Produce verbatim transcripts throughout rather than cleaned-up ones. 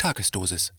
Tagesdosis.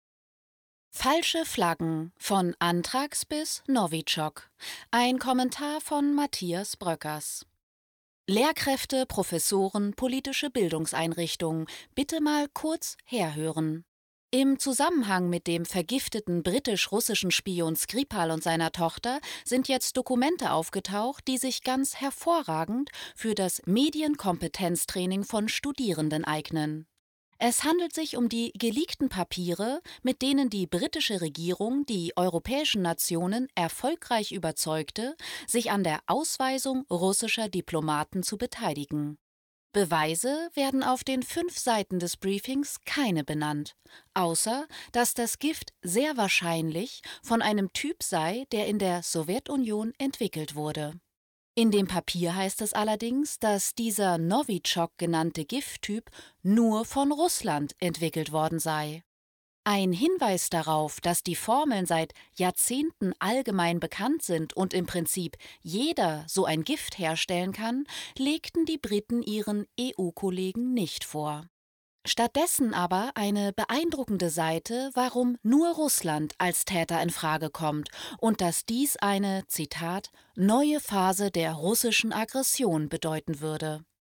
Falsche Flaggen von Anthrax bis Novichok. Ein Kommentar von Matthias Bröckers. Lehrkräfte, Professoren, politische Bildungseinrichtungen, bitte mal kurz herhören. Im Zusammenhang mit dem vergifteten britisch-russischen Spion Skripal und seiner Tochter sind jetzt Dokumente aufgetaucht, die sich ganz hervorragend für das Medienkompetenztraining von Studierenden eignen. Es handelt sich um die geleakten Papiere, mit denen die britische Regierung die europäischen Nationen erfolgreich überzeugte, sich an der Ausweisung russischer Diplomaten zu beteiligen. Beweise werden auf den fünf Seiten des Briefings keine benannt, außer dass das Gift sehr wahrscheinlich von einem Typ sei, der in der Sowjetunion entwickelt wurde. In dem Papier heißt es allerdings, dass dieser Novichok genannte Gifttyp nur von Russland entwickelt worden sei. Ein Hinweis darauf, dass die Formeln seit Jahrzehnten allgemein bekannt sind und im Prinzip jeder so ein Gift herstellen kann, legten die Briten ihren E U-Kollegen nicht vor. Stattdessen aber eine beeindruckende Seite, warum nur Russland als Täter in Frage kommt und dass dies eine, Zitat, neue Phase der russischen Aggression bedeuten würde.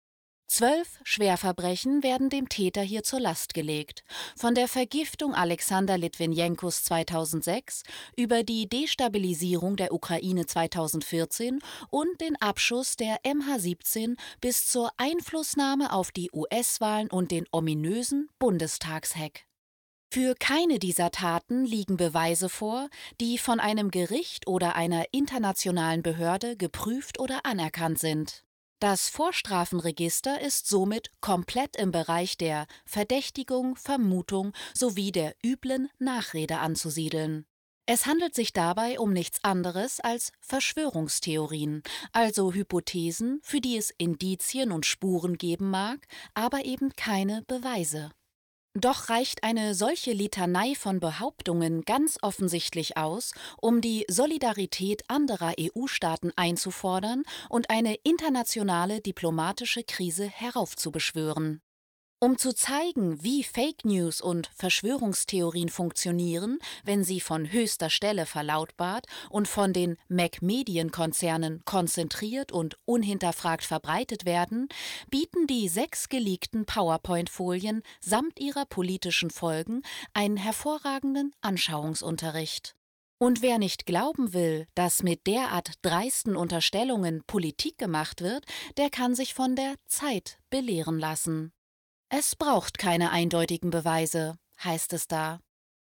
Zwölf Schwerverbrechen werden dem Täter hier zur Last gelegt, von der Vergiftung Alexander Litwinenkos zweitausendsechs über die Destabilisierung der Ukraine zweitausendvierzehn und den Abschuss der M H siebzehn bis zur Einflussnahme auf die U S-Wahlen und den ominösen Bundestagshack. Für keine dieser Taten liegen Beweise vor, die von einem Gericht oder einer internationalen Behörde geprüft oder anerkannt sind. Das Vorstrafenregister ist somit komplett im Bereich der Verdächtigung, Vermutung sowie der üblen Nachrede anzusiedeln. Es handelt sich dabei um nichts anderes als Verschwörungstheorien, also Hypothesen, für die es Indizien und Spuren geben mag, aber eben keine Beweise. Doch reicht eine solche Litanei von Behauptungen ganz offensichtlich aus, um die Solidarität anderer E U-Staaten einzufordern und eine internationale diplomatische Krise heraufzubeschwören. Um zu zeigen, wie Fake News und Verschwörungstheorien funktionieren, wenn sie von höchster Stelle verlautbart und von den Mac-Medienkonzernen konzentriert und unhinterfragt verbreitet werden, bieten die sechs geleakten PowerPoint-Folien samt ihrer politischen Folgen einen hervorragenden Anschauungsunterricht. Und wer nicht glauben will, dass mit derart dreisten Unterstellungen Politik gemacht wird, der kann sich von der Zeit belehren lassen. Es braucht keine eindeutigen Beweise, heißt es da.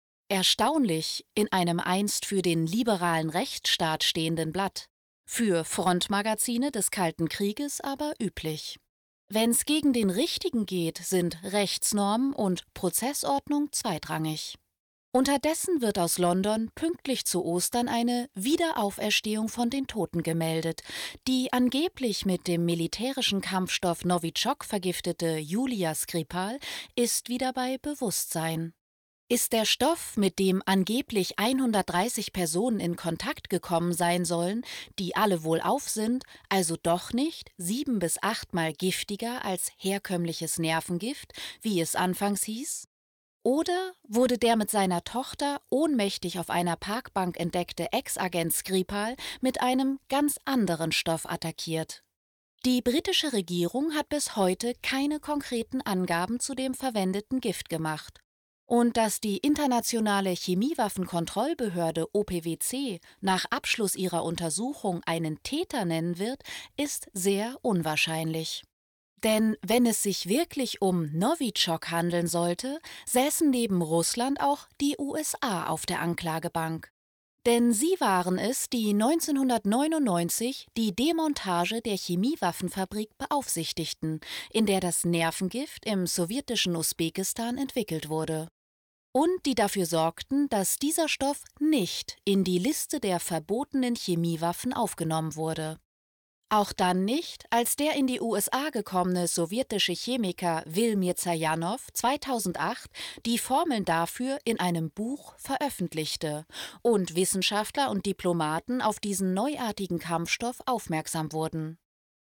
Erstaunlich in einem einst für den liberalen Rechtsstaat stehenden Blatt, für Frontmagazine des Kalten Krieges aber üblich. Wenn's gegen den Richtigen geht, sind Rechtsnormen und Prozessordnung zweitrangig. Unterdessen wird aus London pünktlich zu Ostern eine Wiederauferstehung von den Toten gemeldet. Die angeblich mit dem militärischen Kampfstoff Novichok vergiftete Julia Skripal ist wieder bei Bewusstsein. Ist der Stoff, mit dem angeblich hundertdreißig Personen in Kontakt gekommen sein sollen, die alle wohlauf sind, also doch nicht sieben- bis achtmal giftiger als herkömmliches Nervengift, wie es anfangs hieß? Oder wurde der mit seiner Tochter ohnmächtig auf einer Parkbank entdeckte Ex-Agent Skripal mit einem ganz anderen Stoff attackiert? Die britische Regierung hat bis heute keine konkreten Angaben zu dem verwendeten Gift gemacht. Und dass die internationale Chemiewaffenkontrollbehörde O P W C nach Abschluss ihrer Untersuchung einen Täter nennen wird, ist sehr unwahrscheinlich. Denn wenn es sich wirklich um Novichok handeln sollte, säßen neben Russland auch die U S A auf der Anklagebank. Denn sie waren es, die neunzehnhundertneunundneunzig die Demontage der Chemiewaffenfabrik beaufsichtigten, in der das Nervengift im sowjetischen Usbekistan entwickelt wurde. Und die dafür sorgten, dass dieser Stoff nicht in die Liste der verbotenen Chemiewaffen aufgenommen wurde. Auch dann nicht, als der in die U S A gekommene sowjetische Chemiker Wilmir Zajanow zweitausendacht die Formeln dafür in einem Buch veröffentlichte und Wissenschaftler und Diplomaten auf diesen neuartigen Kampfstoff aufmerksam wurden.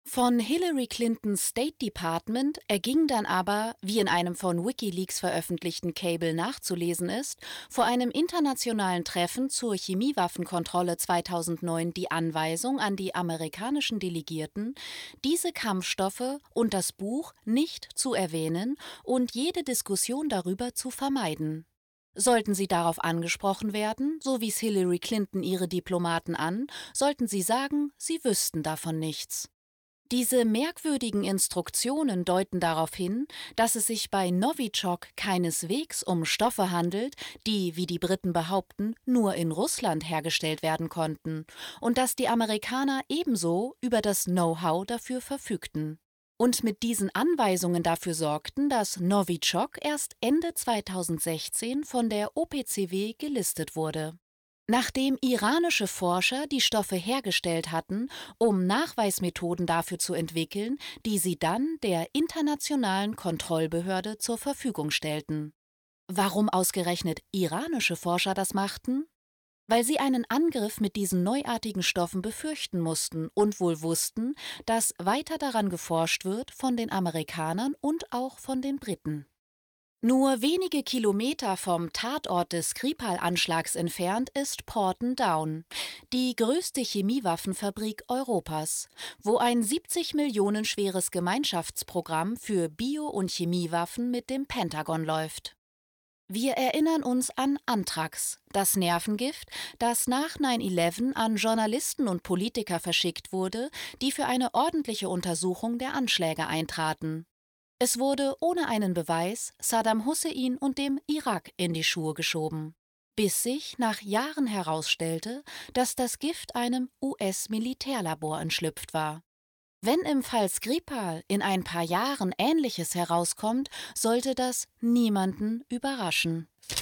Von Hillary Clintons State Department erging dann aber, wie in einem von WikiLeaks veröffentlichten Cable nachzulesen ist, vor einem internationalen Treffen zur Chemiewaffenkontrolle zweitausendneun die Anweisung an die amerikanischen Delegierten, diese Kampfstoffe und das Buch nicht zu erwähnen und jede Diskussion darüber zu vermeiden. Sollten sie darauf angesprochen werden, so wies Hillary Clinton ihre Diplomaten an, sollten sie sagen, sie wüssten davon nichts. Diese merkwürdigen Instruktionen deuten darauf hin, dass es sich bei Novichok keineswegs um Stoffe handelt, die, wie die Briten behaupten, nur in Russland hergestellt werden konnten und dass die Amerikaner ebenso über das Know-how dafür verfügten. Und mit diesen Anweisungen dafür sorgten, dass Novichok erst Ende zweitausendsechzehn von der O P C W gelistet wurde. Nachdem iranische Forscher die Stoffe hergestellt hatten, um Nachweismethoden dafür zu entwickeln, die sie dann der internationalen Kontrollbehörde zur Verfügung stellten. Warum ausgerechnet iranische Forscher das machten? Weil sie einen Angriff mit diesen neuartigen Stoffen befürchten mussten und wohl wussten, dass weiter daran geforscht wird von den Amerikanern und auch von den Briten. Nur wenige Kilometer vom Tatort des Skripal-Anschlags entfernt ist Porton Down, die größte Chemiewaffenfabrik Europas, wo ein siebzig Millionen schweres Gemeinschaftsprogramm für Bio- und Chemiewaffen mit dem Pentagon läuft. Wir erinnern uns an Anthrax, das Nervengift, das nach neun elf an Journalisten und Politiker verschickt wurde, die für eine ordentliche Untersuchung der Anschläge eintraten. Es wurde ohne einen Beweis Saddam Hussein und dem Irak in die Schuhe geschoben, bis sich nach Jahren herausstellte, dass das Gift einem U S-Militärlabor entschlüpft war. Wenn im Fall Skripal in ein paar Jahren Ähnliches herauskommt, sollte das niemanden überraschen.